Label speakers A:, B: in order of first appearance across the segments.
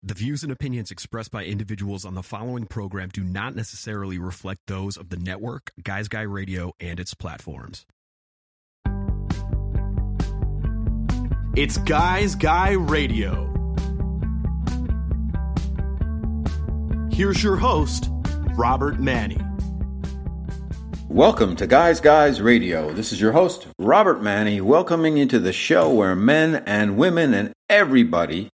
A: The views and opinions expressed by individuals on the following program do not necessarily reflect those of the network, Guys Guy Radio, and its platforms. It's Guys Guy Radio. Here's your host, Robert Manny.
B: Welcome to Guys Guys Radio. This is your host, Robert Manny, welcoming you to the show where men and women and everybody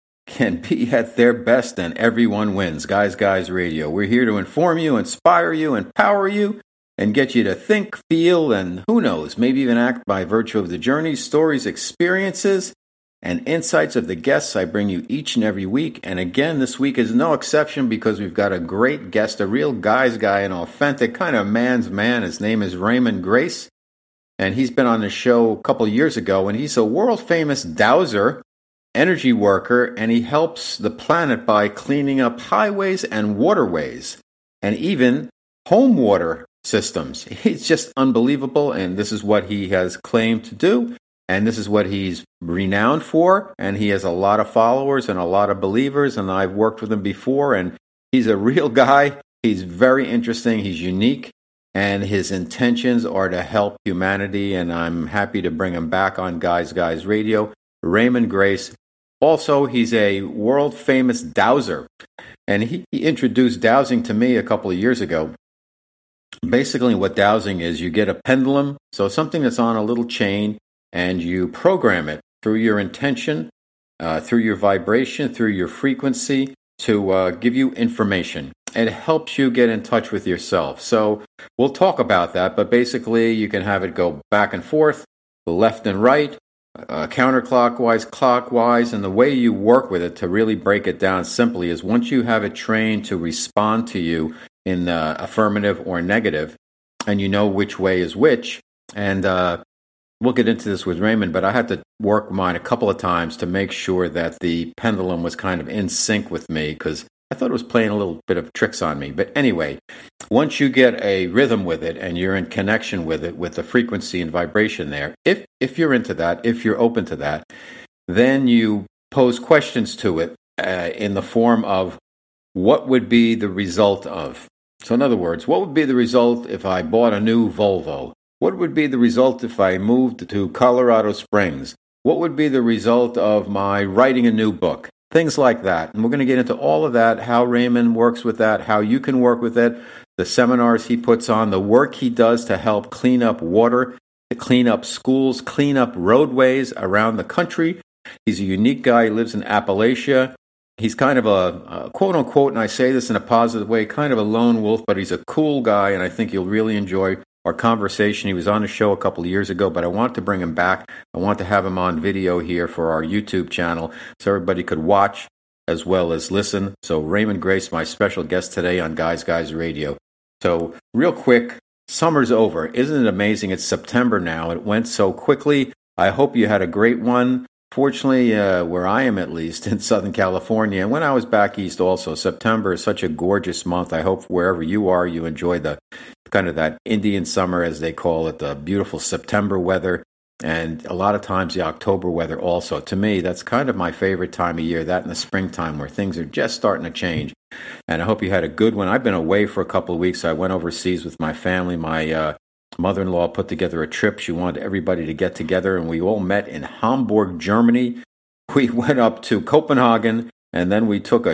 B: can be at their best and everyone wins. Guys Guys Radio. We're here to inform you, inspire you, empower you, and get you to think, feel, and who knows, maybe even act by virtue of the journeys, stories, experiences, and insights of the guests I bring you each and every week. And again, this week is no exception because we've got a great guest, a real guy's guy, an authentic kind of man's man. His name is Raymond Grace, and he's been on the show a couple years ago, and he's a world-famous dowser, energy worker, and he helps the planet by cleaning up highways and waterways and even home water systems. He's just unbelievable, and this is what he has claimed to do, and this is what he's renowned for, and he has a lot of followers and a lot of believers, and I've worked with him before, and he's a real guy. He's very interesting. He's unique, and his intentions are to help humanity, and I'm happy to bring him back on Guys Guys Radio. Raymond Grace. Also, he's a world-famous dowser, and he introduced dowsing to me a couple of years ago. Basically, what dowsing is, you get a pendulum, so something that's on a little chain, and you program it through your intention, through your vibration, through your frequency, to give you information. It helps you get in touch with yourself. So we'll talk about that, but basically, you can have it go back and forth, left and right, counterclockwise, clockwise, and the way you work with it, to really break it down simply, is once you have it trained to respond to you in affirmative or negative, and you know which way is which, and we'll get into this with Raymond, but I had to work mine a couple of times to make sure that the pendulum was kind of in sync with me, because I thought it was playing a little bit of tricks on me. But anyway, once you get a rhythm with it and you're in connection with it, with the frequency and vibration there, if you're into that, if you're open to that, then you pose questions to it in the form of, what would be the result of? So in other words, what would be the result if I bought a new Volvo? What would be the result if I moved to Colorado Springs? What would be the result of my writing a new book? Things like that. And we're going to get into all of that, how Raymond works with that, how you can work with it, the seminars he puts on, the work he does to help clean up water, to clean up schools, clean up roadways around the country. He's a unique guy. He lives in Appalachia. He's kind of a quote-unquote, and I say this in a positive way, kind of a lone wolf, but he's a cool guy, and I think you'll really enjoy our conversation. He was on the show a couple of years ago, but I want to bring him back. I want to have him on video here for our YouTube channel so everybody could watch as well as listen. So Raymond Grace, my special guest today on Guys Guys Radio. So real quick, summer's over. Isn't it amazing? It's September now. It went so quickly. I hope you had a great one. Fortunately, where I am at least, in Southern California, and when I was back east also, September is such a gorgeous month. I hope wherever you are, you enjoy the kind of that Indian summer, as they call it, the beautiful September weather, and a lot of times the October weather also. To me, that's kind of my favorite time of year, that and the springtime, where things are just starting to change. And I hope you had a good one. I've been away for a couple of weeks. I went overseas with my family. My mother-in-law put together a trip. She wanted everybody to get together, and we all met in Hamburg, Germany. We went up to Copenhagen, and then we took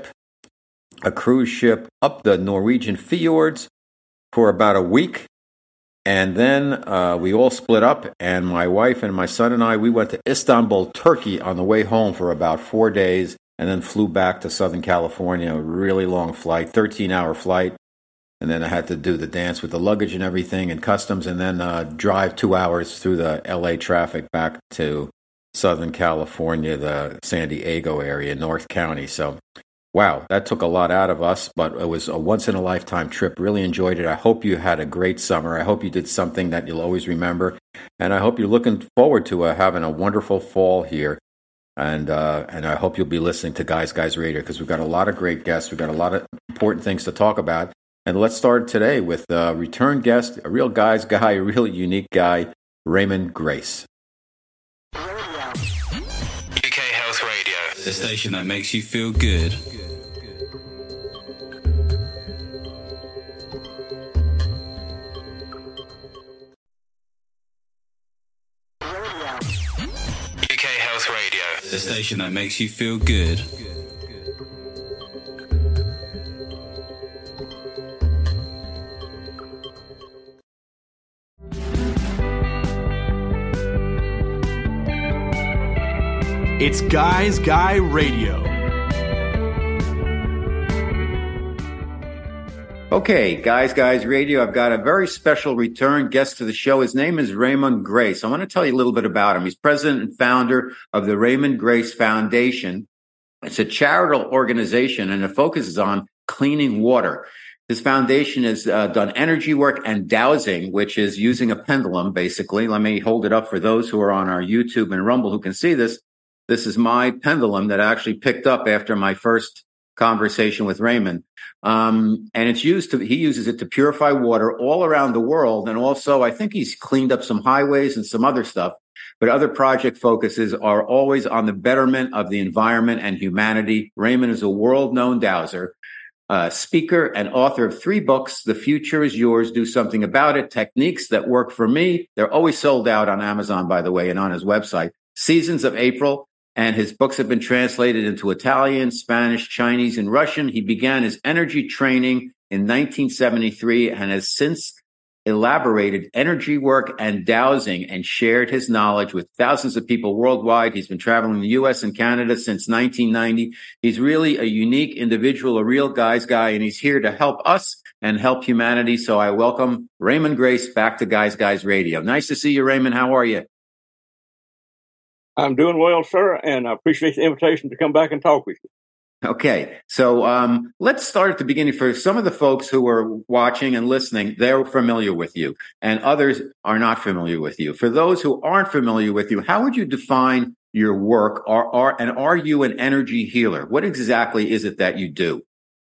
B: a cruise ship up the Norwegian fjords for about a week, and then we all split up, and my wife and my son and I, we went to Istanbul, Turkey on the way home for about 4 days, and then flew back to Southern California, a really long flight, 13-hour flight. And then I had to do the dance with the luggage and everything and customs, and then drive 2 hours through the LA traffic back to Southern California, the San Diego area, North County. So, wow, that took a lot out of us, but it was a once-in-a-lifetime trip. Really enjoyed it. I hope you had a great summer. I hope you did something that you'll always remember. And I hope you're looking forward to having a wonderful fall here. And I hope you'll be listening to Guys Guys Radio, because we've got a lot of great guests. We've got a lot of important things to talk about. And let's start today with a return guest, a real guy's guy, a really unique guy, Raymond Grace.
C: UK Health Radio. the station that makes you feel good. UK Health Radio, the station that makes you feel good.
A: It's Guys Guy Radio.
B: Okay, Guys Radio, I've got a very special return guest to the show. His name is Raymond Grace. I want to tell you a little bit about him. He's president and founder of the Raymond Grace Foundation. It's a charitable organization, and it focuses on cleaning water. This foundation has done energy work and dowsing, which is using a pendulum, basically. Let me hold it up for those who are on our YouTube and Rumble who can see this. This is my pendulum that I actually picked up after my first conversation with Raymond. And it's he uses it to purify water all around the world. And also, I think he's cleaned up some highways and some other stuff. But other project focuses are always on the betterment of the environment and humanity. Raymond is a world-known dowser, speaker, and author of 3 books. The Future is Yours, Do Something About It, Techniques That Work for Me. They're always sold out on Amazon, by the way, and on his website. Seasons of April. And his books have been translated into Italian, Spanish, Chinese, and Russian. He began his energy training in 1973 and has since elaborated energy work and dowsing and shared his knowledge with thousands of people worldwide. He's been traveling the U.S. and Canada since 1990. He's really a unique individual, a real guy's guy, and he's here to help us and help humanity. So I welcome Raymond Grace back to Guys Radio. Nice to see you, Raymond. How are you?
D: I'm doing well, sir, and I appreciate the invitation to come back and talk with you.
B: Okay, so let's start at the beginning. For some of the folks who are watching and listening, they're familiar with you, and others are not familiar with you. For those who aren't familiar with you, how would you define your work? Are you an energy healer? What exactly is it that you do?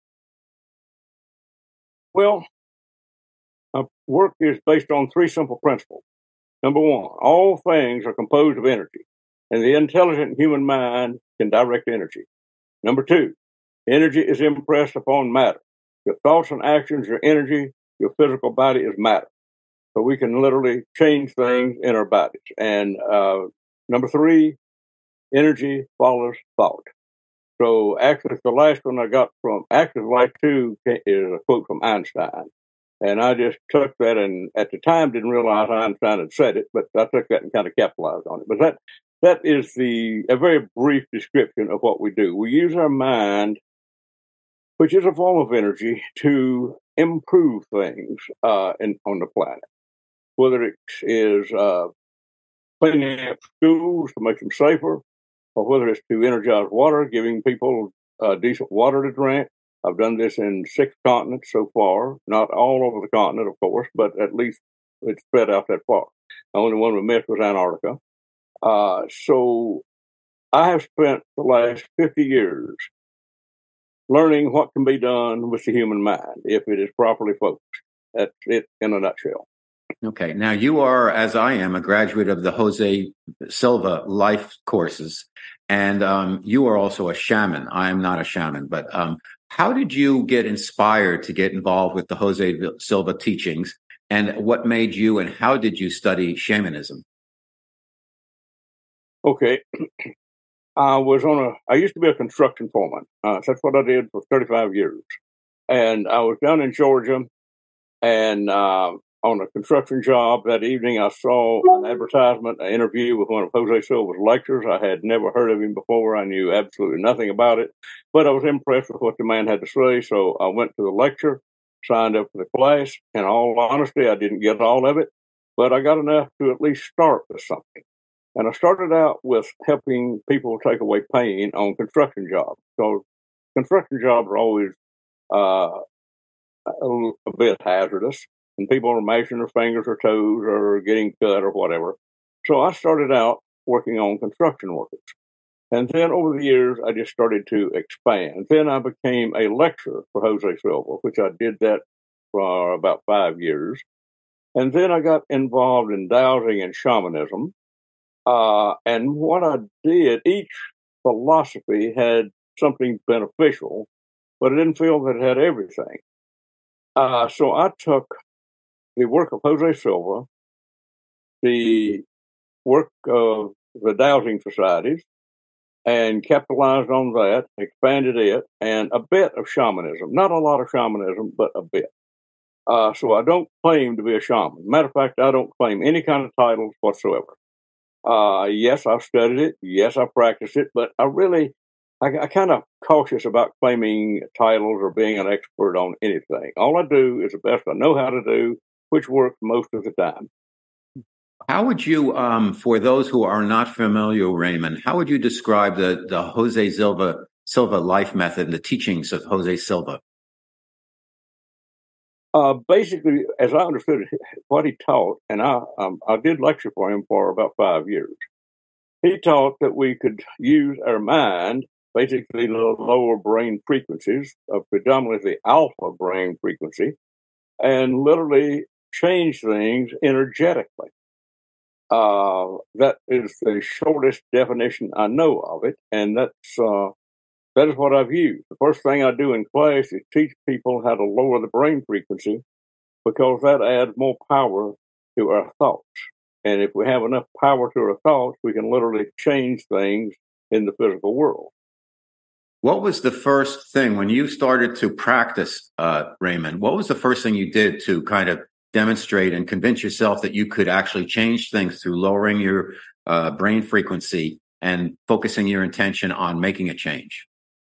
D: Well, my work is based on 3 simple principles. Number 1, all things are composed of energy, and the intelligent human mind can direct energy. Number 2, energy is impressed upon matter. Your thoughts and actions are energy. Your physical body is matter. So we can literally change things in our bodies. And number 3, energy follows thought. So actually, the last one I got from Active Life 2 is a quote from Einstein. And I just took that, and at the time didn't realize Einstein had said it, but I took that and kind of capitalized on it. But that is a very brief description of what we do. We use our mind, which is a form of energy, to improve things on the planet. Whether it is cleaning up schools to make them safer, or whether it's to energize water, giving people decent water to drink. I've done this in 6 continents so far, not all over the continent, of course, but at least it's spread out that far. The only one we missed was Antarctica. So I have spent the last 50 years learning what can be done with the human mind if it is properly focused. That's it in a nutshell.
B: Okay. Now, you are, as I am, a graduate of the Jose Silva life courses, and you are also a shaman. I am not a shaman, but how did you get inspired to get involved with the Jose Silva teachings, and what made you and how did you study shamanism?
D: Okay. I used to be a construction foreman. That's what I did for 35 years. And I was down in Georgia, and on a construction job that evening, I saw an advertisement, an interview with one of Jose Silva's lecturers. I had never heard of him before. I knew absolutely nothing about it, but I was impressed with what the man had to say. So I went to the lecture, signed up for the class. In all honesty, I didn't get all of it, but I got enough to at least start with something. And I started out with helping people take away pain on construction jobs. So construction jobs are always a bit hazardous, and people are mashing their fingers or toes or getting cut or whatever. So I started out working on construction workers. And then over the years, I just started to expand. Then I became a lecturer for Jose Silva, which I did that for about 5 years. And then I got involved in dowsing and shamanism. And what I did, each philosophy had something beneficial, but I didn't feel that it had everything. So I took the work of Jose Silva, the work of the dowsing societies, and capitalized on that, expanded it, and a bit of shamanism. Not a lot of shamanism, but a bit. So I don't claim to be a shaman. Matter of fact, I don't claim any kind of titles whatsoever. Yes, I've studied it. Yes, I've practiced it, but I kind of cautious about claiming titles or being an expert on anything. All I do is the best I know how to do, which works most of the time.
B: How would you, for those who are not familiar, Raymond, how would you describe the Jose Silva life method and the teachings of Jose Silva?
D: Basically, as I understood it, what he taught, and I did lecture for him for about 5 years. He taught that we could use our mind, basically the lower brain frequencies, predominantly the alpha brain frequency, and literally change things energetically. That is the shortest definition I know of it, and that is what I've used. The first thing I do in class is teach people how to lower the brain frequency, because that adds more power to our thoughts. And if we have enough power to our thoughts, we can literally change things in the physical world.
B: What was the first thing when you started to practice, Raymond? What was the first thing you did to kind of demonstrate and convince yourself that you could actually change things through lowering your brain frequency and focusing your intention on making a change?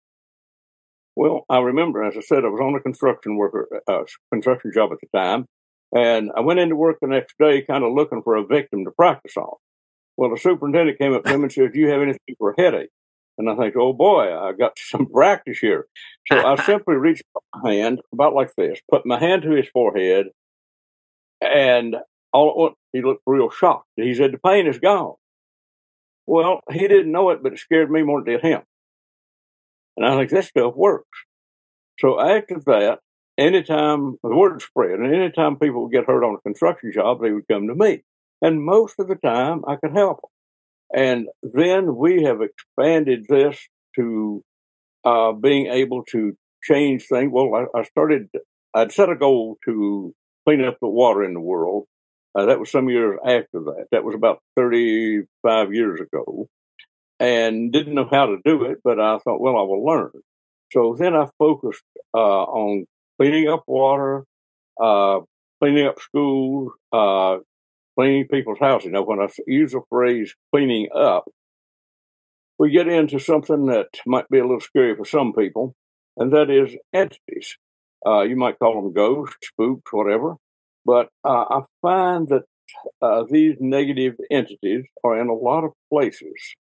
D: Well, I remember, as I said, I was on a construction job at the time, and I went into work the next day kind of looking for a victim to practice on. Well, the superintendent came up to him and said, "Do you have anything for a headache?" And I think, oh boy, I got some practice here. So I simply reached my hand about like this, put my hand to his forehead, and all at once he looked real shocked. He said, "The pain is gone." Well, he didn't know it, but it scared me more than it did him. And I think this stuff works. So after that, anytime the word spread, and anytime people would get hurt on a construction job, they would come to me. And most of the time, I could help them. And then we have expanded this to being able to change things. Well, I'd set a goal to clean up the water in the world. That was some years after that. That was about 35 years ago. And didn't know how to do it, but I thought, well, I will learn. So then I focused on cleaning up water, cleaning up schools, cleaning people's houses. Now, when I use the phrase cleaning up, we get into something that might be a little scary for some people, and that is entities. You might call them ghosts, spooks, whatever. But I find that these negative entities are in a lot of places.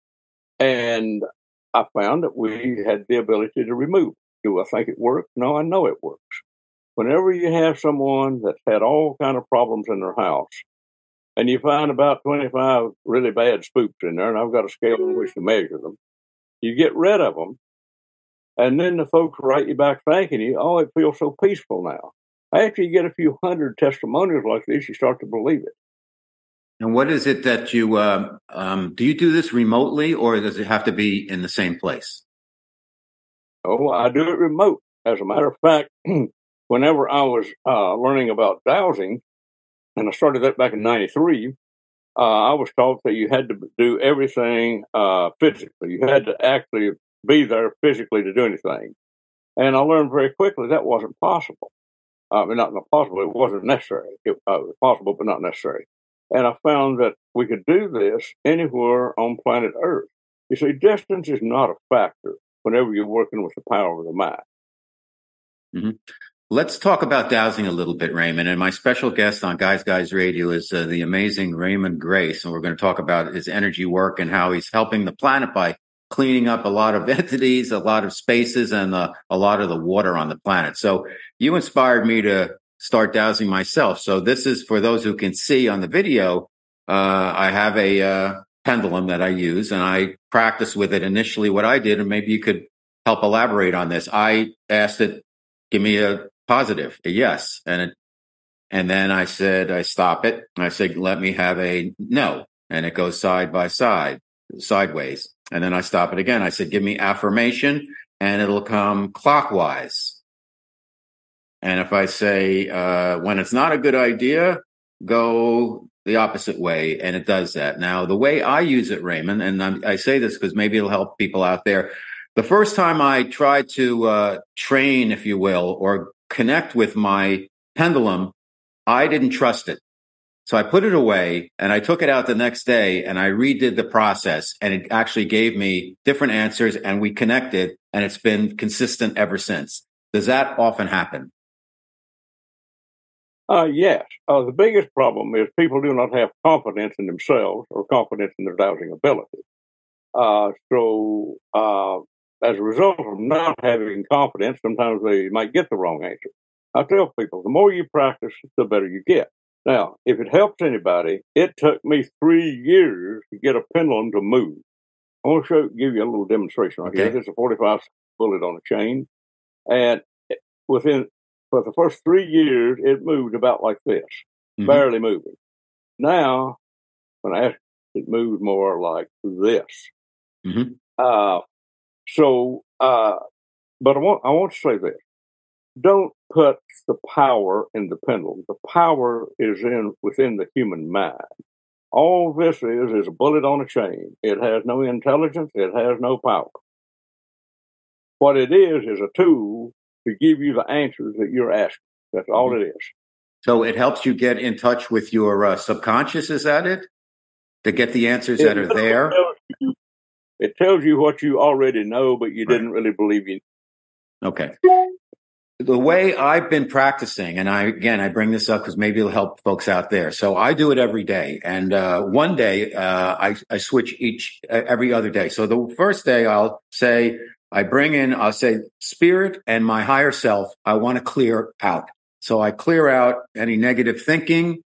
D: And I found that we had the ability to remove. Do I think it works? No, I know it works. Whenever you have someone that's had all kind of problems in their house, and you find about 25 really bad spooks in there, and I've got a scale on which to measure them, you get rid of them, and then the folks write you back thanking you, "Oh, it feels so peaceful now." After you get a few hundred testimonials like this, you start to believe it.
B: And what is it that you do you do this remotely, or does it have to be in the same place?
D: Oh, I do it remote. As a matter of fact, whenever I was learning about dowsing, and I started that back in 93, I was taught that you had to do everything physically. You had to actually be there physically to do anything. And I learned very quickly that wasn't possible. Not possible, it wasn't necessary. It was possible, but not necessary. And I found that we could do this anywhere on planet Earth. You see, distance is not a factor whenever you're working with the power of the mind.
B: Mm-hmm. Let's talk about dowsing a little bit, Raymond. And my special guest on Guys Radio is the amazing Raymond Grace. And we're going to talk about his energy work and how he's helping the planet by cleaning up a lot of entities, a lot of spaces, and a lot of the water on the planet. So you inspired me to start dowsing myself. So this is for those who can see on the video. I have a pendulum that I use, and I practice with it initially. What I did, and maybe you could help elaborate on this, I asked it, give me a positive, a yes. And then I said, I stop it. And I said, let me have a no. And it goes side by side, sideways. And then I stop it again. I said, give me affirmation, and it'll come clockwise. And if I say, when it's not a good idea, go the opposite way, and it does that. Now, the way I use it, Raymond, and I say this because maybe it'll help people out there. The first time I tried to train, if you will, or connect with my pendulum, I didn't trust it. So I put it away, and I took it out the next day, and I redid the process, and it actually gave me different answers, and we connected, and it's been consistent ever since. Does that often happen?
D: Yes. The biggest problem is people do not have confidence in themselves or confidence in their dowsing ability. So as a result of not having confidence, sometimes they might get the wrong answer. I tell people, the more you practice, the better you get. Now, if it helps anybody, it took me 3 years to get a pendulum to move. I want to give you a little demonstration right here. This is a 45 bullet on a chain. And for the first 3 years, it moved about like this, barely moving. Now, when I asked, it moved more like this. But I want to say this. Don't put the power in the pendulum. The power is within the human mind. All this is a bullet on a chain. It has no intelligence. It has no power. What it is a tool to give you the answers that you're asking. That's all it is.
B: So it helps you get in touch with your subconscious, is that it? To get the answers that are there?
D: It tells you what you already know, but you didn't really believe you.
B: Okay. The way I've been practicing, and I bring this up because maybe it'll help folks out there. So I do it every day. And one day I switch every other day. So the first day I'll say, I'll say spirit and my higher self, I want to clear out. So I clear out any negative thinking,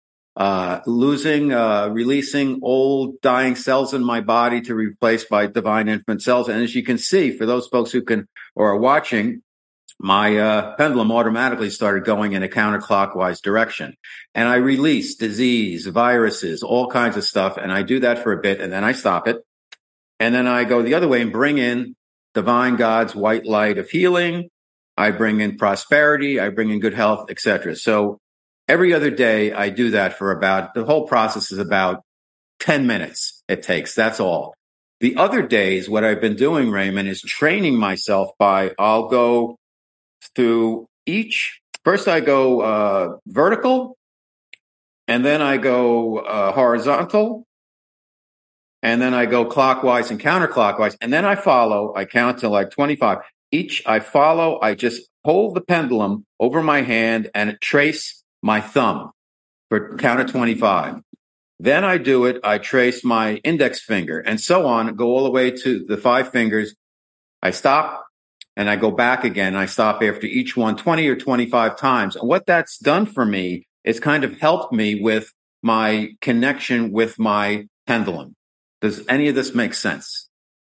B: releasing old dying cells in my body to replace by divine infinite cells. And as you can see, for those folks who can or are watching, my pendulum automatically started going in a counterclockwise direction. And I release disease, viruses, all kinds of stuff. And I do that for a bit, and then I stop it. And then I go the other way and bring in divine God's white light of healing. I bring in prosperity. I bring in good health, etc. So every other day I do that for the whole process is about 10 minutes it takes. That's all. The other days, what I've been doing, Raymond, is training myself I'll go through first I go vertical, and then I go horizontal, and then I go clockwise and counterclockwise, and then I count to like 25. I just hold the pendulum over my hand and trace my thumb for count of 25. Then I trace my index finger, and so on, go all the way to the 5 fingers. I stop, and I go back again. I stop after each one 20 or 25 times. And what that's done for me is kind of helped me with my connection with my pendulum. Does any of this make sense?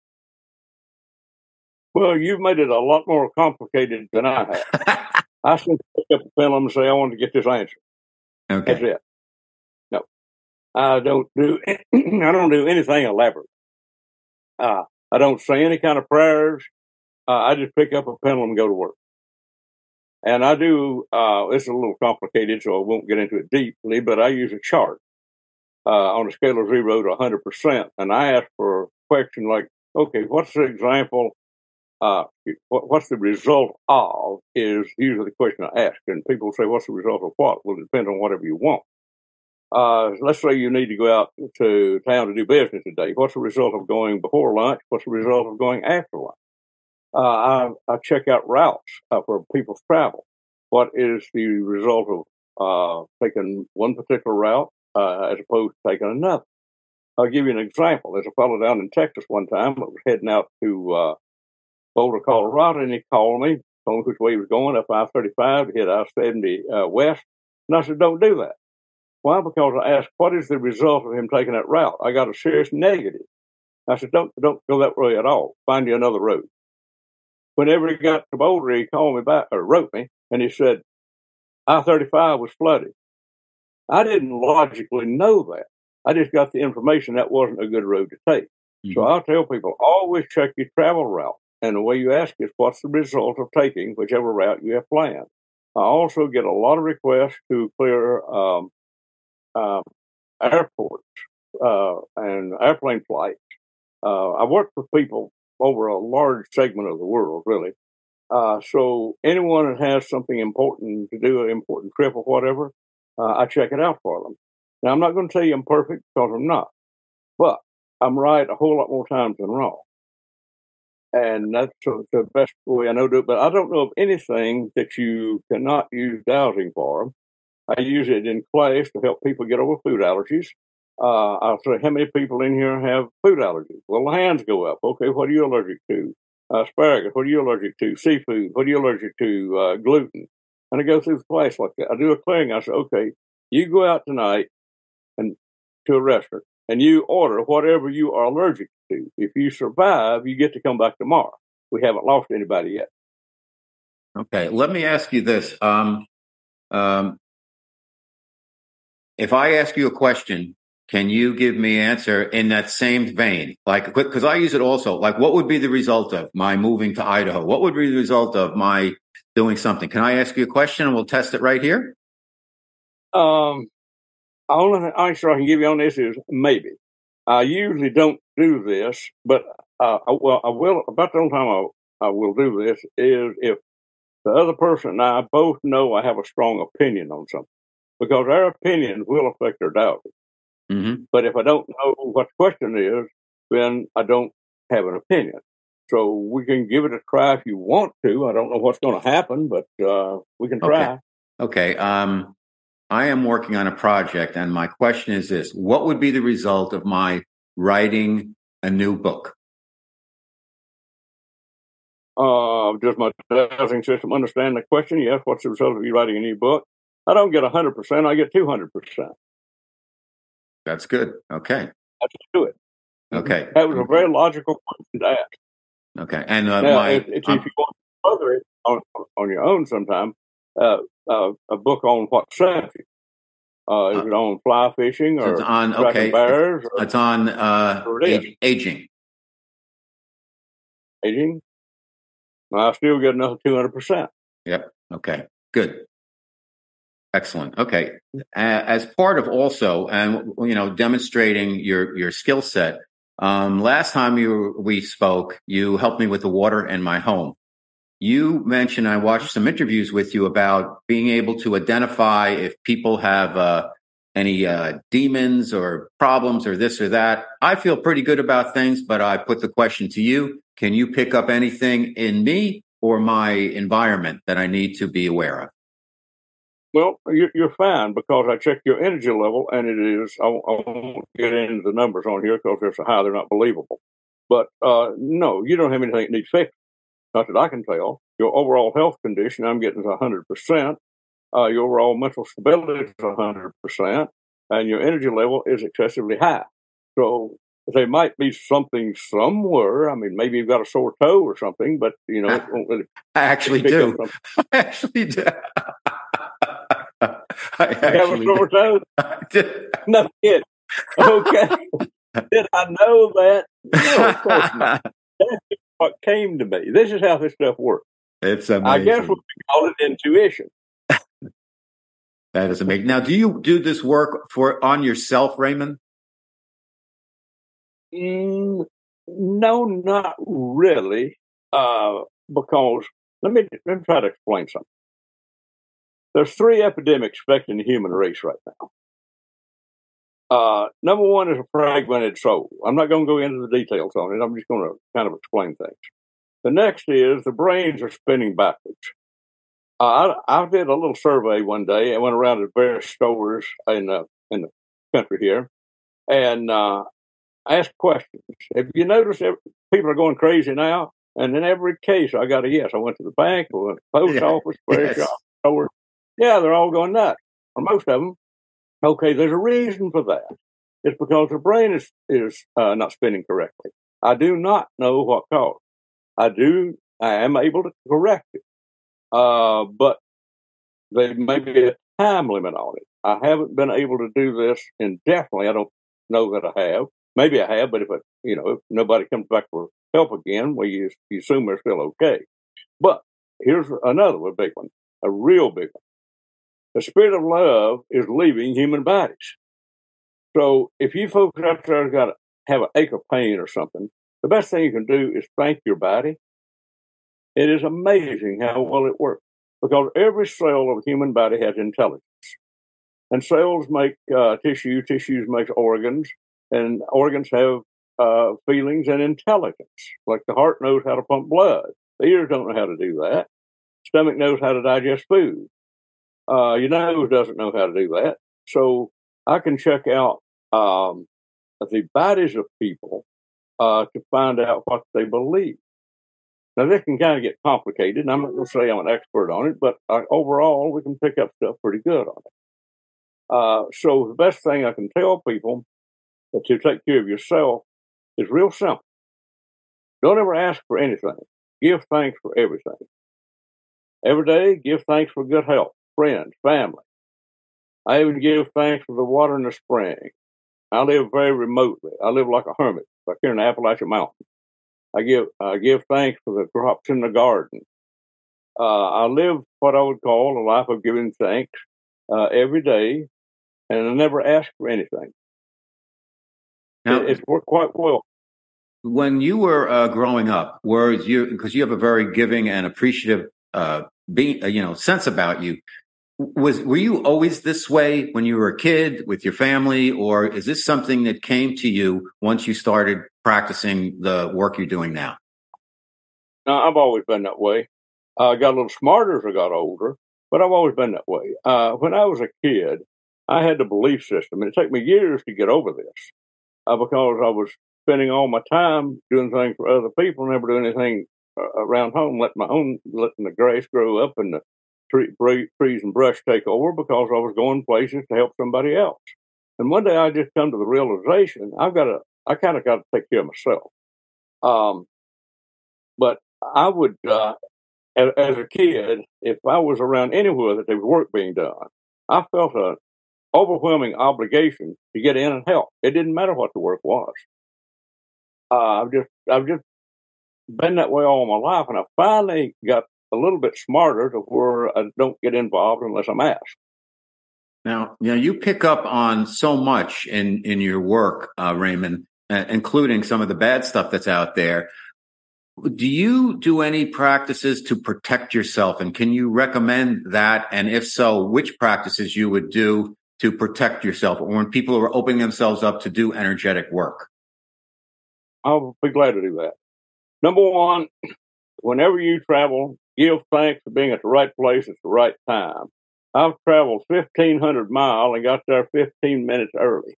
D: Well, you've made it a lot more complicated than I have. I simply pick up a pendulum and say, I want to get this answer.
B: Okay.
D: That's it. No, I don't do anything elaborate. I don't say any kind of prayers. I just pick up a pendulum and go to work. And I do, it's a little complicated, so I won't get into it deeply, but I use a chart on a scale of 0 to 100%. And I ask for a question like, okay, what's the example? What's the result of is usually the question I ask. And people say, what's the result of what? Well, it depends on whatever you want. Let's say you need to go out to town to do business today. What's the result of going before lunch? What's the result of going after lunch? I check out routes for people's travel. What is the result of taking one particular route as opposed to taking another? I'll give you an example. There's a fellow down in Texas one time that was heading out to Boulder, Colorado, and he called me, told me which way he was going, up I-35 to hit I-70 west. And I said, don't do that. Why? Because I asked, what is the result of him taking that route? I got a serious negative. I said, don't go that way at all. Find you another road. Whenever he got to Boulder, he called me back or wrote me, and he said, I-35 was flooded. I didn't logically know that. I just got the information that wasn't a good road to take. So I tell people, always check your travel route. And the way you ask is, what's the result of taking whichever route you have planned? I also get a lot of requests to clear airports and airplane flights. I work for people over a large segment of the world, really. So anyone that has something important to do, an important trip or whatever, I check it out for them. Now, I'm not going to tell you I'm perfect because I'm not, but I'm right a whole lot more times than wrong. And that's the best way I know to do it. But I don't know of anything that you cannot use dowsing for. I use it in class to help people get over food allergies. I'll say, how many people in here have food allergies? Well, the hands go up. Okay, what are you allergic to? Asparagus, what are you allergic to? Seafood, what are you allergic to? Gluten. And I go through the class like that. I do a clearing. I say, okay, you go out tonight and to a restaurant and you order whatever you are allergic to. If you survive, you get to come back tomorrow. We haven't lost anybody yet.
B: Okay, let me ask you this. If I ask you a question, can you give me an answer in that same vein? Like, because I use it also. Like, what would be the result of my moving to Idaho? What would be the result of my doing something? Can I ask you a question and we'll test it right here?
D: The only answer I can give you on this is maybe. I usually don't do this, but I will. About the only time I will do this is if the other person and I both know I have a strong opinion on something, because our opinions will affect our doubting.
B: Mm-hmm.
D: But if I don't know what the question is, then I don't have an opinion. So we can give it a try if you want to. I don't know what's going to happen, but we can try.
B: Okay. I am working on a project, and my question is this: what would be the result of my writing a new book?
D: Does my dowsing system understand the question? Yes. What's the result of you writing a new book? I don't get 100%. I get 200%.
B: That's good. Okay.
D: Let's do it.
B: Okay.
D: That was a very logical question to ask.
B: Okay. And
D: now, if you want to further it on your own sometime, a book on what subject? Is it on fly fishing or tracking bears?
B: It's on aging.
D: Aging? I still get another 200%.
B: Yep. Okay. Good. Excellent. Okay. As part of also, and demonstrating your skill set. Last time we spoke, you helped me with the water in my home. You mentioned, I watched some interviews with you about being able to identify if people have any demons or problems or this or that. I feel pretty good about things, but I put the question to you. Can you pick up anything in me or my environment that I need to be aware of?
D: Well, you're fine, because I checked your energy level, and it is, I won't get into the numbers on here because they're so high, they're not believable. But no, you don't have anything that needs fixed. Not that I can tell. Your overall health condition, I'm getting 100%. Your overall mental stability is 100%. And your energy level is excessively high. So there might be something somewhere. I mean, maybe you've got a sore toe or something, but, it won't really.
B: I actually do. I actually do.
D: You have a sore toe? No kidding. Okay. Did I know that? No, of course not. That's what came to me. This is how this stuff works.
B: It's amazing.
D: I guess we call it intuition.
B: That is amazing. Now, do you do this work on yourself, Raymond?
D: No, not really. Because let me try to explain something. There's 3 epidemics affecting the human race right now. Number one is a fragmented soul. I'm not going to go into the details on it. I'm just going to kind of explain things. The next is the brains are spinning backwards. I did a little survey one day. I went around to various stores in the country here and asked questions. Have you noticed people are going crazy now? And in every case, I got a yes. I went to the bank, I went to the post office, various shop, stores. Yeah, they're all going nuts, or most of them. Okay, there's a reason for that. It's because the brain is not spinning correctly. I do not know what caused. I am able to correct it. But there may be a time limit on it. I haven't been able to do this indefinitely. I don't know that I have. Maybe I have, but if nobody comes back for help again, well, you assume they're still okay. But here's another big one, a real big one. The spirit of love is leaving human bodies. So if you folks out there have an ache of pain or something, the best thing you can do is thank your body. It is amazing how well it works, because every cell of a human body has intelligence. And cells make tissue, tissues make organs, and organs have feelings and intelligence. Like the heart knows how to pump blood. The ears don't know how to do that. Stomach knows how to digest food. Your nose doesn't know how to do that. So I can check out the bodies of people to find out what they believe. Now, this can kind of get complicated, and I'm not going to say I'm an expert on it, but overall, we can pick up stuff pretty good on it. So the best thing I can tell people to take care of yourself is real simple. Don't ever ask for anything. Give thanks for everything. Every day, give thanks for good health, friends, family. I even give thanks for the water in the spring. I live very remotely. I live like a hermit, like here in the Appalachian Mountains. I give thanks for the crops in the garden. I live what I would call a life of giving thanks every day, and I never ask for anything.
B: Now,
D: it's worked quite well.
B: When you were growing up, because you have a very giving and appreciative sense about you, were you always this way when you were a kid with your family, or is this something that came to you once you started practicing the work you're doing now?
D: No, I've always been that way. I got a little smarter as I got older, but I've always been that way. When I was a kid, I had the belief system, and it took me years to get over this because I was spending all my time doing things for other people, never doing anything around home, letting the grass grow up and the trees and brush take over, because I was going places to help somebody else. And one day I just come to the realization I kind of got to take care of myself. But I would, as a kid, if I was around anywhere that there was work being done, I felt an overwhelming obligation to get in and help. It didn't matter what the work was. I've just been that way all my life, and I finally got a little bit smarter to where I don't get involved unless I'm asked.
B: Now, you pick up on so much in your work, Raymond, including some of the bad stuff that's out there. Do you do any practices to protect yourself, and can you recommend that? And if so, which practices you would do to protect yourself, or when people are opening themselves up to do energetic work?
D: I'll be glad to do that. Number one, whenever you travel, give thanks for being at the right place at the right time. I've traveled 1,500 miles and got there 15 minutes early.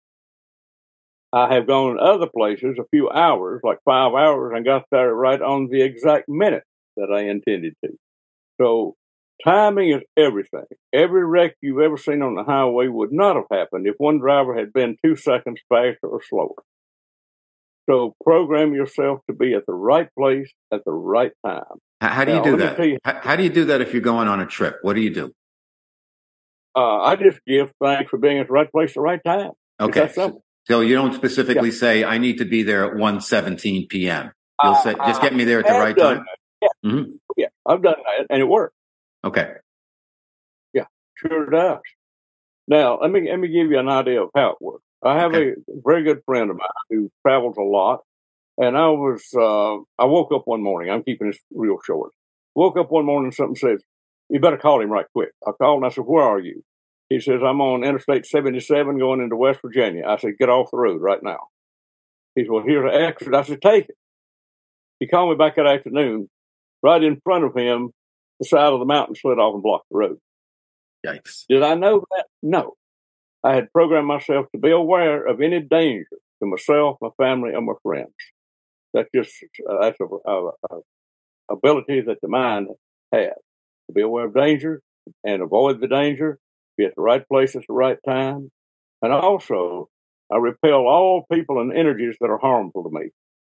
D: I have gone to other places a few hours, like 5 hours, and got there right on the exact minute that I intended to. So timing is everything. Every wreck you've ever seen on the highway would not have happened if one driver had been 2 seconds faster or slower. So program yourself to be at the right place at the right time.
B: How do you do that? How do you do that if you're going on a trip? What do you do?
D: I just give thanks for being at the right place at the right time.
B: Okay. So you don't specifically say, I need to be there at 1:17 p.m. You'll say, just get me there at the right time?
D: Yeah.
B: Mm-hmm.
D: Yeah, I've done that, and it worked.
B: Okay.
D: Yeah, sure does. Now, let me give you an idea of how it works. I have a very good friend of mine who travels a lot, and I woke up one morning. I'm keeping this real short. Woke up one morning and something says, you better call him right quick. I called and I said, where are you? He says, I'm on Interstate 77 going into West Virginia. I said, get off the road right now. He said, well, here's an exit. I said, take it. He called me back that afternoon. Right in front of him, the side of the mountain slid off and blocked the road.
B: Yikes.
D: Did I know that? No. I had programmed myself to be aware of any danger to myself, my family, and my friends. That's a ability that the mind has, to be aware of danger and avoid the danger, be at the right place at the right time. And also, I repel all people and energies that are harmful to me.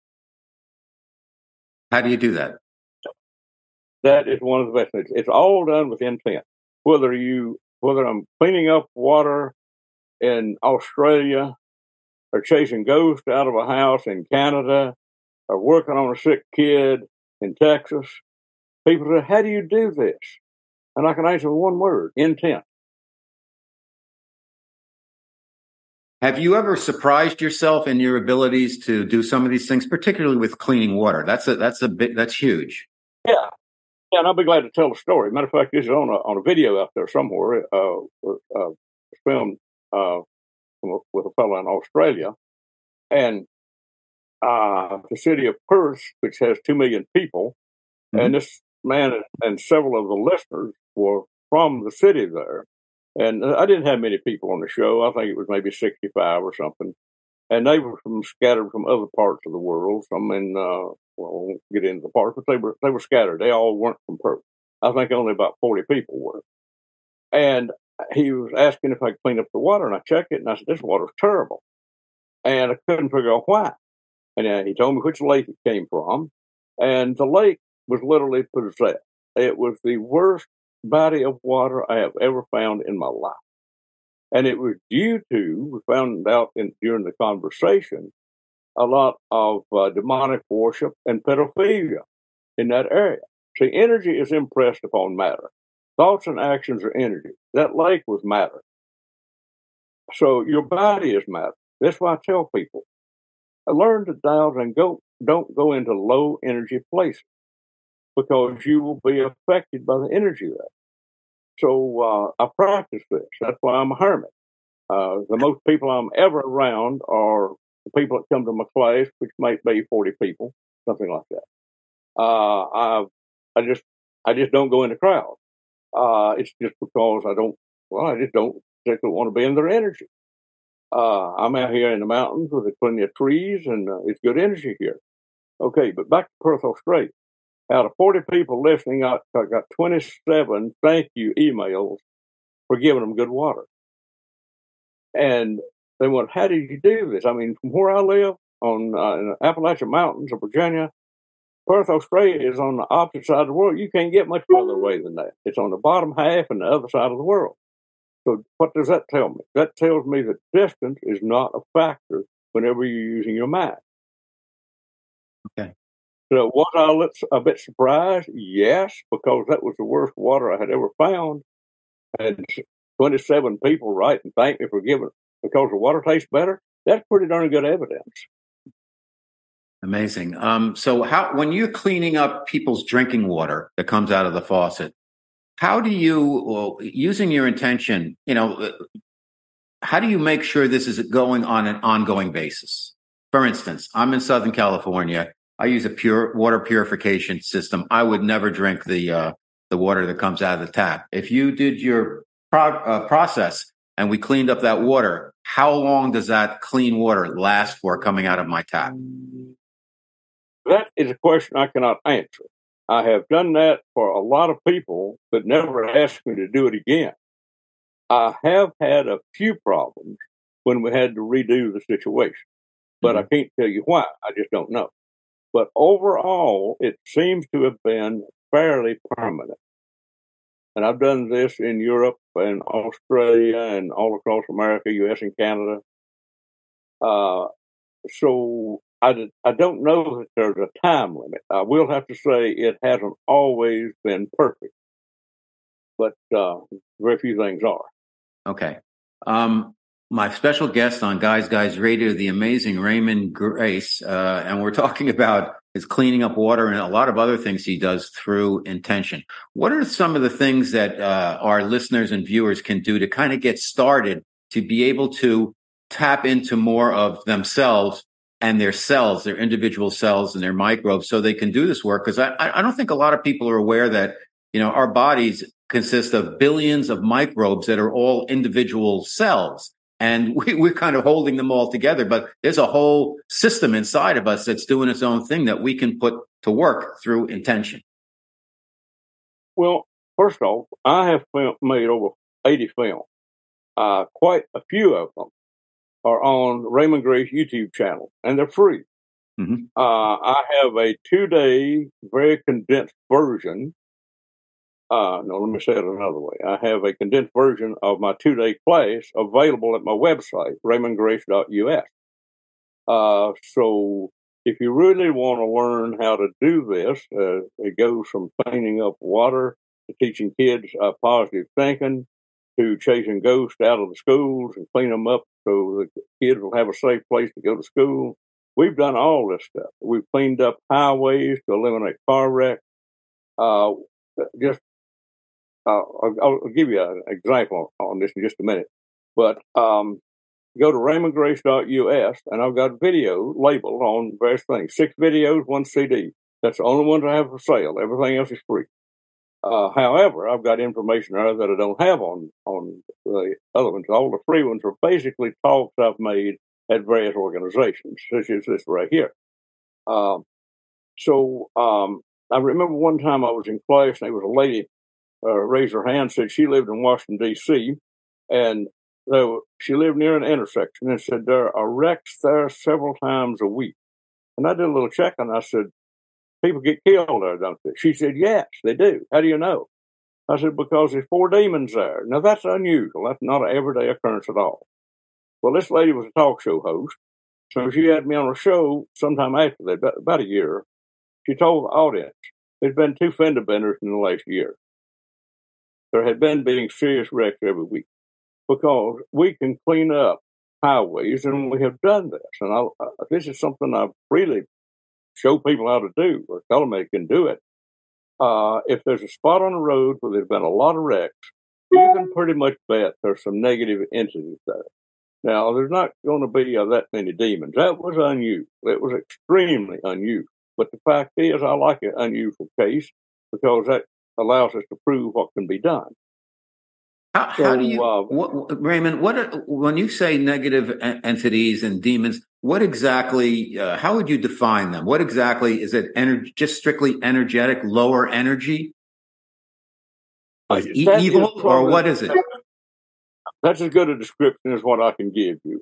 B: How do you do that?
D: That is one of the best things. It's all done with intent. Whether I'm cleaning up water in Australia, or chasing ghosts out of a house in Canada, or working on a sick kid in Texas. People say, how do you do this? And I can answer with one word: intent.
B: Have you ever surprised yourself in your abilities to do some of these things, particularly with cleaning water? That's huge.
D: Yeah. Yeah, and I'll be glad to tell the story. Matter of fact, this is on a video out there somewhere. Filmed with a fellow in Australia, and the city of Perth, which has 2 million people, and this man and several of the listeners were from the city there. And I didn't have many people on the show. I think it was maybe 65 or something. And they were scattered from other parts of the world. Some in, I won't get into the parts, but they were scattered. They all weren't from Perth. I think only about 40 people were. And he was asking if I could clean up the water, and I checked it, and I said, this water's terrible. And I couldn't figure out why. And he told me which lake it came from. And the lake was literally possessed. It was the worst body of water I have ever found in my life. And it was due to, we found out during the conversation, a lot of demonic worship and pedophilia in that area. See, energy is impressed upon matter. Thoughts and actions are energy. That lake was matter. So your body is matter. That's why I tell people, learn to dial and don't go into low energy places, because you will be affected by the energy there. So I practice this. That's why I'm a hermit. The most people I'm ever around are the people that come to my class, which might be 40 people, something like that. I just don't go in the crowd. It's just because I just don't particularly want to be in their energy. I'm out here in the mountains with plenty of trees, and it's good energy here. Okay, but back to Perth, Australia. Out of 40 people listening, I got 27 thank you emails for giving them good water. And they went, how did you do this? I mean, from where I live in the Appalachian Mountains of Virginia, Perth, Australia is on the opposite side of the world. You can't get much further away than that. It's on the bottom half and the other side of the world. So what does that tell me? That tells me that distance is not a factor whenever you're using your mind.
B: Okay.
D: So was I a bit surprised? Yes, because that was the worst water I had ever found. And 27 people write and thank me for giving it because the water tastes better. That's pretty darn good evidence.
B: Amazing. So when you're cleaning up people's drinking water that comes out of the faucet, how do you, using your intention, how do you make sure this is going on an ongoing basis? For instance, I'm in Southern California. I use a pure water purification system. I would never drink the water that comes out of the tap. If you did your process and we cleaned up that water, how long does that clean water last for coming out of my tap?
D: That is a question I cannot answer. I have done that for a lot of people that never asked me to do it again. I have had a few problems when we had to redo the situation, but I can't tell you why. I just don't know. But overall, it seems to have been fairly permanent. And I've done this in Europe and Australia and all across America, U.S. and Canada. So I don't know that there's a time limit. I will have to say it hasn't always been perfect, but very few things are.
B: Okay. My special guest on Guys Radio, the amazing Raymond Grace, and we're talking about his cleaning up water and a lot of other things he does through intention. What are some of the things that our listeners and viewers can do to kind of get started to be able to tap into more of themselves and their cells, their individual cells and their microbes, so they can do this work? Because I don't think a lot of people are aware that, our bodies consist of billions of microbes that are all individual cells. And we're kind of holding them all together, but there's a whole system inside of us that's doing its own thing that we can put to work through intention.
D: Well, first off, I have made over 80 films. Quite a few of them are on Raymond Grace YouTube channel, and they're free.
B: Mm-hmm.
D: I have a 2-day, very condensed version. No, let me say it another way. I have a condensed version of my 2-day class available at my website, raymondgrace.us. So if you really want to learn how to do this, it goes from cleaning up water to teaching kids positive thinking to chasing ghosts out of the schools and clean them up so the kids will have a safe place to go to school. We've done all this stuff. We've cleaned up highways to eliminate car wrecks. I'll give you an example on this in just a minute. But go to RaymondGrace.us, and I've got video labeled on various things. 6 videos, 1 CD. That's the only ones I have for sale. Everything else is free. However, I've got information there that I don't have on the other ones. All the free ones are basically talks I've made at various organizations, such as this right here. I remember one time I was in class, and there was a lady raised her hand, said she lived in Washington, D.C., and she lived near an intersection, and said there are wrecks there several times a week. And I did a little check, and I said, people get killed there, don't they? She said, yes, they do. How do you know? I said, because there's 4 demons there. Now, that's unusual. That's not an everyday occurrence at all. Well, this lady was a talk show host, so she had me on a show sometime after that, about a year. She told the audience, there's been 2 fender benders in the last year. There had been being serious wrecks every week because we can clean up highways, and we have done this. And this is something I really show people how to do, or tell them they can do it. If there's a spot on the road where there's been a lot of wrecks, you can pretty much bet there's some negative entities there. Now, there's not going to be that many demons. That was unusual. It was extremely unusual. But the fact is, I like an unusual case because that allows us to prove what can be done.
B: How do you, Raymond, when you say negative entities and demons, what exactly, how would you define them? What exactly is it? Just strictly energetic, lower energy? Evil, or what is it?
D: That's as good a description as what I can give you.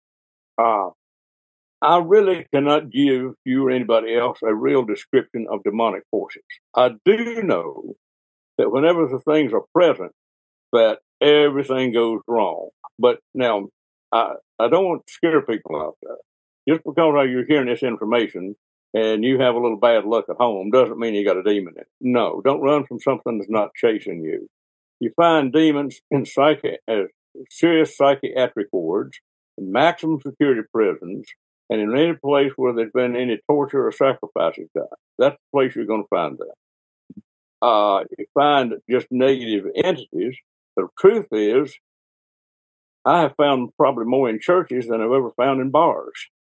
D: I really cannot give you or anybody else a real description of demonic forces. I do know that whenever the things are present, that everything goes wrong. But now, I don't want to scare people out there. Just because you're hearing this information and you have a little bad luck at home doesn't mean you got a demon in it. No, don't run from something that's not chasing you. You find demons in serious psychiatric wards, in maximum security prisons, and in any place where there's been any torture or sacrifices done. That's the place you're going to find that. You find just negative entities. The truth is, I have found probably more in churches than I've ever found in bars.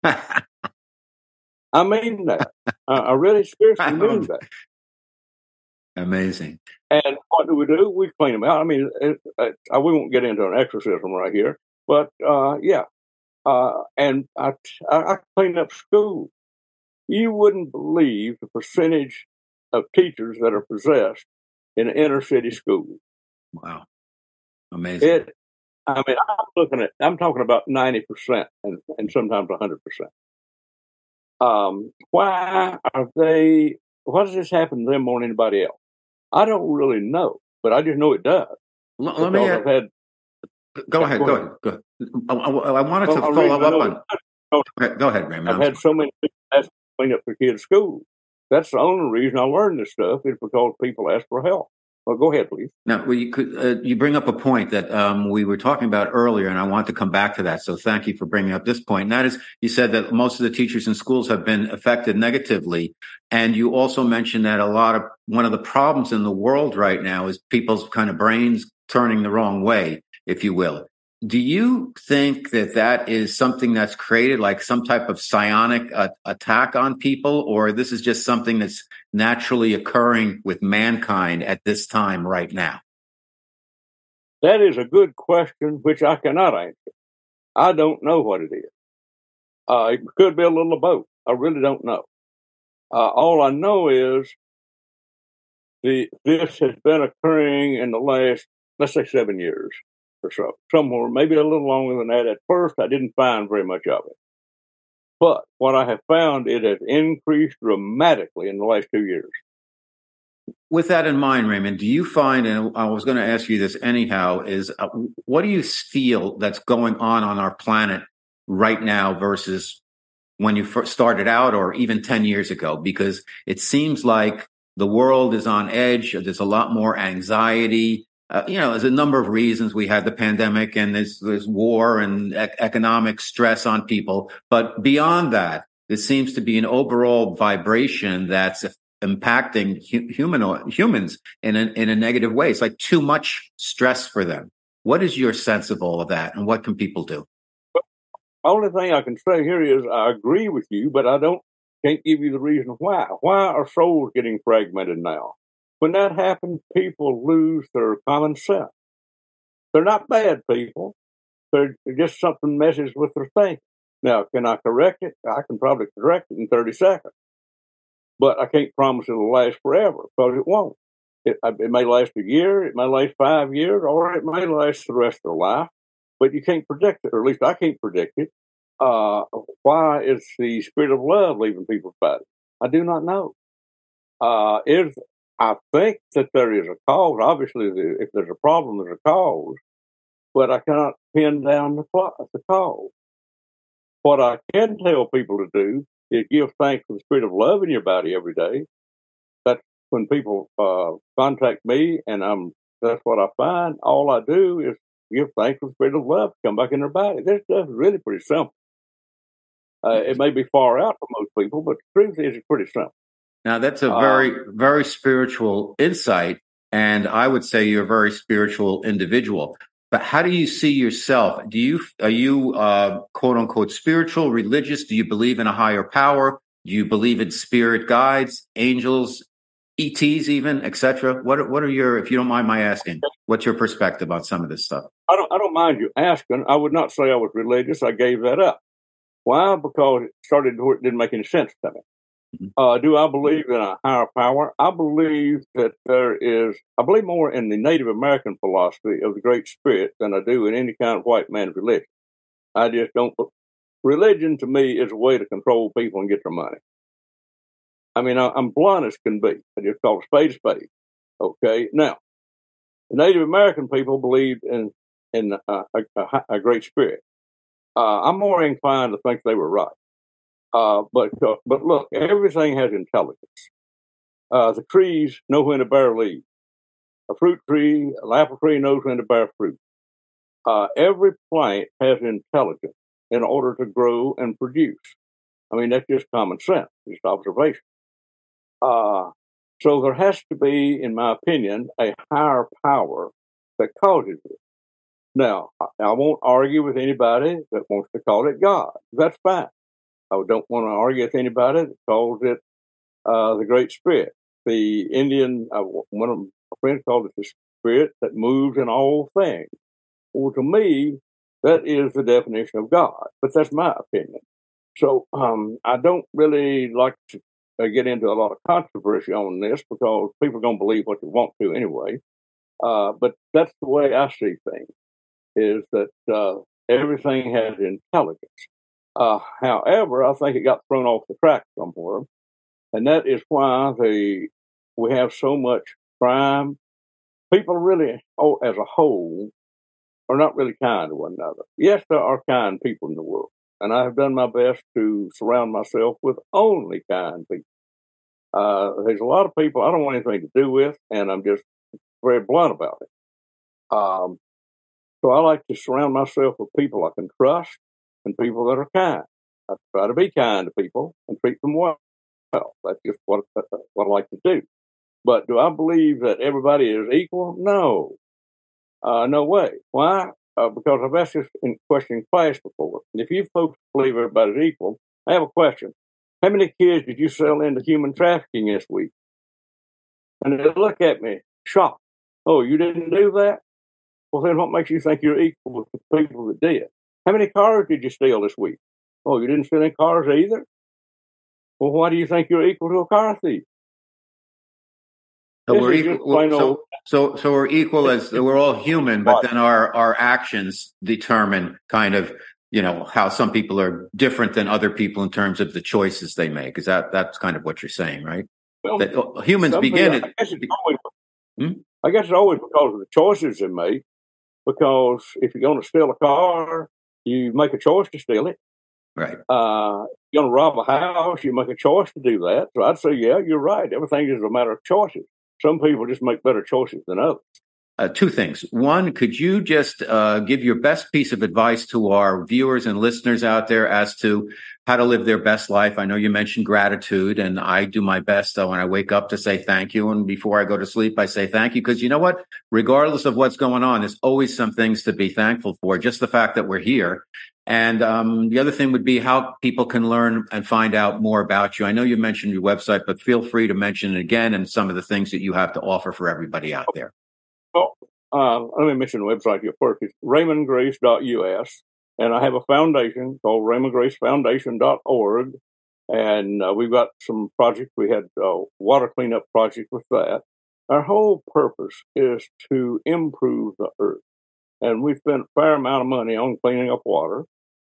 D: I mean that. I really seriously mean that.
B: Amazing.
D: And what do? We clean them out. I mean, we won't get into an exorcism right here, but yeah. And I cleaned up schools. You wouldn't believe the percentage of teachers that are possessed in inner city schools.
B: Wow. Amazing.
D: I'm talking about 90% and sometimes 100%. Why does this happen to them more than anybody else? I don't really know, but I just know it does.
B: Let me go ahead. I wanted to follow up on. Go ahead, Raymond.
D: I've had so many people ask to clean up their kids' school. That's the only reason I learned this stuff is because people ask for help. Well, go ahead, please.
B: Now, you bring up a point that we were talking about earlier, and I want to come back to that. So thank you for bringing up this point. And that is, you said that most of the teachers in schools have been affected negatively. And you also mentioned that one of the problems in the world right now is people's kind of brains turning the wrong way, if you will. Do you think that is something that's created, like some type of psionic attack on people, or this is just something that's naturally occurring with mankind at this time right now?
D: That is a good question, which I cannot answer. I don't know what it is. It could be a little of both. I really don't know. All I know is this has been occurring in the last, let's say, 7 years. Or so, somewhere, maybe a little longer than that. At first, I didn't find very much of it. But what I have found, it has increased dramatically in the last 2 years.
B: With that in mind, Raymond, do you find, and I was going to ask you this anyhow, is what do you feel that's going on our planet right now versus when you first started out, or even 10 years ago? Because it seems like the world is on edge. There's a lot more anxiety. There's a number of reasons. We had the pandemic, and there's war and economic stress on people. But beyond that, there seems to be an overall vibration that's impacting humans in a negative way. It's like too much stress for them. What is your sense of all of that, and what can people do?
D: Only thing I can say here is I agree with you, but can't give you the reason why. Why are souls getting fragmented now? When that happens, people lose their common sense. They're not bad people. They're just something messes with their thinking. Now, can I correct it? I can probably correct it in 30 seconds. But I can't promise it'll last forever, because it won't. It may last a year, it may last 5 years, or it may last the rest of their life. But you can't predict it, or at least I can't predict it. Why is the spirit of love leaving people's bodies? I do not know. I think that there is a cause. Obviously, if there's a problem, there's a cause. But I cannot pin down the cause. What I can tell people to do is give thanks for the spirit of love in your body every day. That's when people contact me, and that's what I find. All I do is give thanks for the spirit of love to come back in their body. This stuff is really pretty simple. It may be far out for most people, but the truth is it's pretty simple.
B: Now, that's a very, very spiritual insight, and I would say you're a very spiritual individual. But how do you see yourself? Are you quote unquote spiritual, religious? Do you believe in a higher power? Do you believe in spirit guides, angels, ETs, even, etc.? What are your, if you don't mind my asking, what's your perspective on some of this stuff?
D: I don't mind you asking. I would not say I was religious. I gave that up. Why? Because it started where it didn't make any sense to me. Do I believe in a higher power? I believe that I believe more in the Native American philosophy of the Great Spirit than I do in any kind of white man's religion. I just don't. Religion to me is a way to control people and get their money. I mean, I'm blunt as can be. I just call a spade. Okay. Now, the Native American people believed in a Great Spirit. I'm more inclined to think they were right. But look, everything has intelligence. The trees know when to bear leaves. A fruit tree, an apple tree knows when to bear fruit. Every plant has intelligence in order to grow and produce. I mean, that's just common sense, just observation. So there has to be, in my opinion, a higher power that causes it. Now, I won't argue with anybody that wants to call it God. That's fine. I don't want to argue with anybody that calls it the Great Spirit. The Indian, one of my friends called it the Spirit that moves in all things. Well, to me, that is the definition of God, but that's my opinion. So I don't really like to get into a lot of controversy on this, because people are going to believe what they want to anyway. But that's the way I see things, is that everything has intelligence. However, I think it got thrown off the track somewhere, and that is why we have so much crime. People really, as a whole, are not really kind to one another. Yes, there are kind people in the world, and I have done my best to surround myself with only kind people. There's a lot of people I don't want anything to do with, and I'm just very blunt about it. So I like to surround myself with people I can trust and people that are kind. I try to be kind to people and treat them well. That's just what I like to do. But do I believe that everybody is equal? No. No way. Why? Because I've asked this question in class before. If you folks believe everybody's equal, I have a question. How many kids did you sell into human trafficking this week? And they look at me, shocked. Oh, you didn't do that? Well, then what makes you think you're equal with the people that did? How many cars did you steal this week? Oh, you didn't steal any cars either? Well, why do you think you're equal to a car thief?
B: So we're equal. So we're equal, as we're all human, but then our actions determine kind of, how some people are different than other people in terms of the choices they make. Is that's kind of what you're saying, right? Well, that humans begin it.
D: I guess it's always because of the choices they make. Because if you're going to steal a car, you make a choice to steal it.
B: Right.
D: you're going to rob a house, you make a choice to do that. So I'd say, yeah, you're right. Everything is a matter of choices. Some people just make better choices than others.
B: Two things. One, could you just give your best piece of advice to our viewers and listeners out there as to how to live their best life? I know you mentioned gratitude, and I do my best when I wake up to say thank you. And before I go to sleep, I say thank you, because you know what? Regardless of what's going on, there's always some things to be thankful for, just the fact that we're here. And the other thing would be how people can learn and find out more about you. I know you mentioned your website, but feel free to mention it again and some of the things that you have to offer for everybody out there.
D: Well, let me mention the website here first. It's RaymondGrace.us, and I have a foundation called RaymondGraceFoundation.org, and we've got some projects. We had a water cleanup project with that. Our whole purpose is to improve the earth, and we spent a fair amount of money on cleaning up water,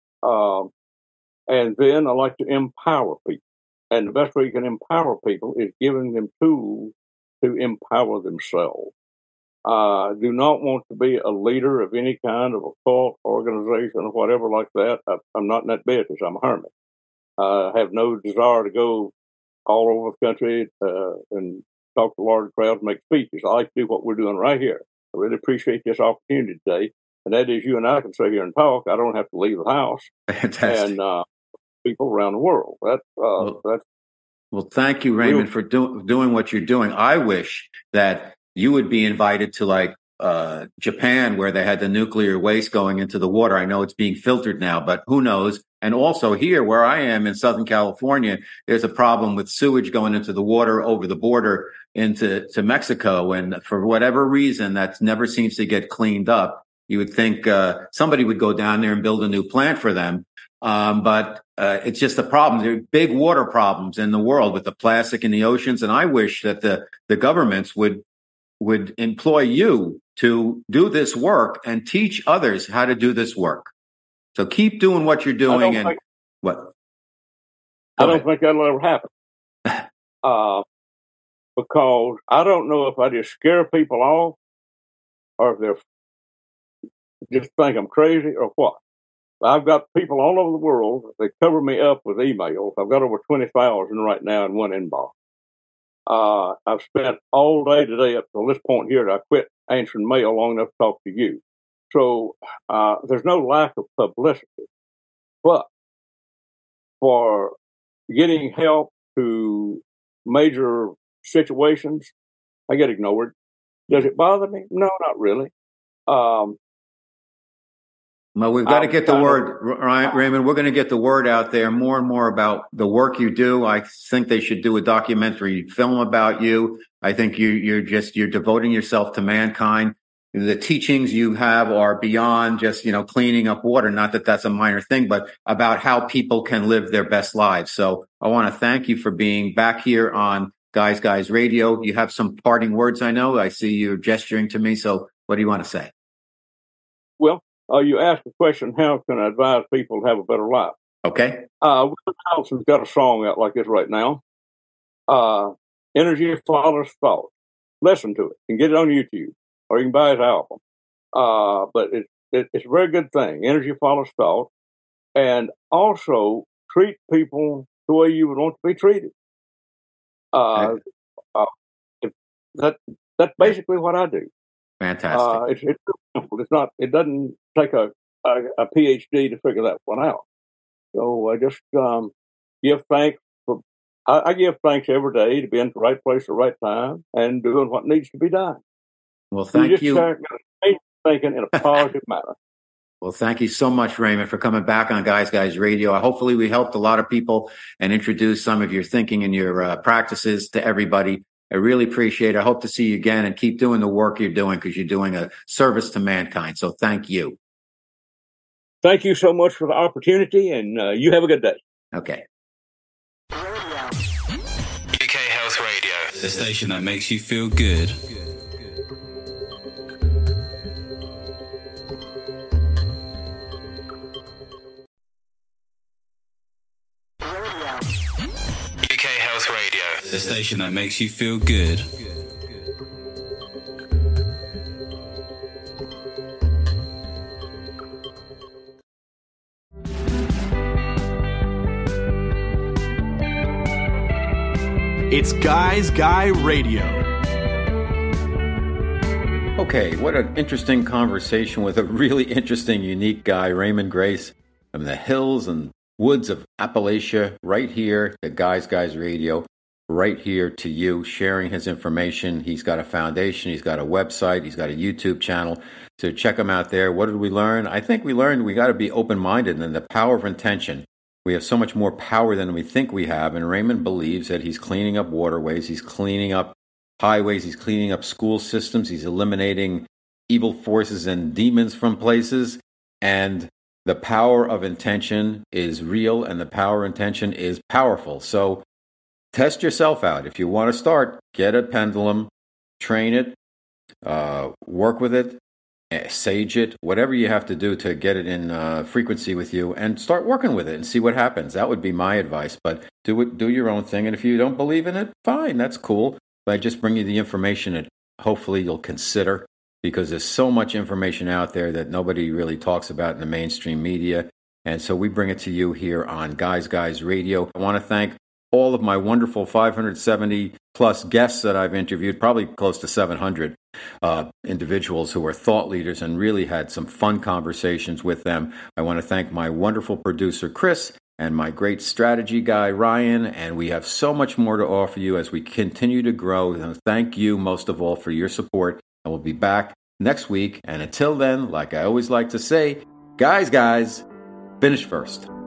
D: and then I like to empower people, and the best way you can empower people is giving them tools to empower themselves. Do not want to be a leader of any kind of a cult organization or whatever like that. I'm not in that business. I'm a hermit. I have no desire to go all over the country and talk to large crowds, make speeches. I like to do what we're doing right here. I really appreciate this opportunity today, and that is you and I can sit here and talk. I don't have to leave the house.
B: Fantastic.
D: And people around the world. That's
B: well, thank you, Raymond, for doing what you're doing. I wish that you would be invited to like Japan, where they had the nuclear waste going into the water. I know it's being filtered now, but who knows? And also here where I am in Southern California, there's a problem with sewage going into the water over the border into Mexico. And for whatever reason, that never seems to get cleaned up. You would think somebody would go down there and build a new plant for them. But it's just a problem. There are big water problems in the world with the plastic in the oceans. And I wish that the governments would employ you to do this work and teach others how to do this work. So keep doing what you're doing. I
D: don't think that'll ever happen. Because I don't know if I just scare people off or if they're just think I'm crazy or what. I've got people all over the world. They cover me up with emails. I've got over 20,000 right now in one inbox. I've spent all day today up to this point here. I quit answering mail long enough to talk to you. So there's no lack of publicity. But for getting help to major situations, I get ignored. Does it bother me? No, not really.
B: Well, we've got to get the word, Raymond. We're going to get the word out there more and more about the work you do. I think they should do a documentary film about you. I think you're devoting yourself to mankind. The teachings you have are beyond just, cleaning up water. Not that that's a minor thing, but about how people can live their best lives. So I want to thank you for being back here on Guys Radio. You have some parting words, I know. I see you gesturing to me. So what do you want to say?
D: Well, you asked the question, how can I advise people to have a better life?
B: Okay.
D: Willie Nelson's got a song out like this right now. Energy Follows Thought. Listen to it. You can get it on YouTube, or you can buy his album. But it's a very good thing. Energy follows thought. And also treat people the way you would want to be treated. That's basically what I do.
B: Fantastic.
D: It's simple. It doesn't take a PhD to figure that one out. So I just give thanks I give thanks every day to be in the right place at the right time and doing what needs to be done.
B: Well, thank you.
D: Thinking in a positive manner.
B: Well, thank you so much, Raymond, for coming back on Guys Radio. Hopefully we helped a lot of people and introduced some of your thinking and your practices to everybody. I really appreciate it. I hope to see you again and keep doing the work you're doing, because you're doing a service to mankind. So thank you.
D: Thank you so much for the opportunity, and you have a good day.
B: Okay.
C: UK Health Radio, the station that makes you feel good. UK Health Radio, the station that makes you feel good.
A: It's Guys Guy Radio.
B: Okay, what an interesting conversation with a really interesting, unique guy, Raymond Grace, from the hills and woods of Appalachia, right here at Guys Radio, right here to you, sharing his information. He's got a foundation, he's got a website, he's got a YouTube channel, so check him out there. What did we learn? I think we learned we got to be open-minded and the power of intention. We have so much more power than we think we have, and Raymond believes that he's cleaning up waterways, he's cleaning up highways, he's cleaning up school systems, he's eliminating evil forces and demons from places, and the power of intention is real, and the power of intention is powerful. So test yourself out. If you want to start, get a pendulum, train it, work with it, sage it, whatever you have to do to get it in frequency with you, and start working with it and see what happens. That would be my advice. But do your own thing, and if you don't believe in it, fine, that's cool. But I just bring you the information that hopefully you'll consider, because there's so much information out there that nobody really talks about in the mainstream media. And so we bring it to you here on Guys Radio. I want to thank all of my wonderful 570 plus guests that I've interviewed, probably close to 700 individuals who are thought leaders, and really had some fun conversations with them. I want to thank my wonderful producer, Chris, and my great strategy guy, Ryan, and we have so much more to offer you as we continue to grow. And thank you most of all for your support, and we'll be back next week. And until then, like I always like to say, guys, finish first.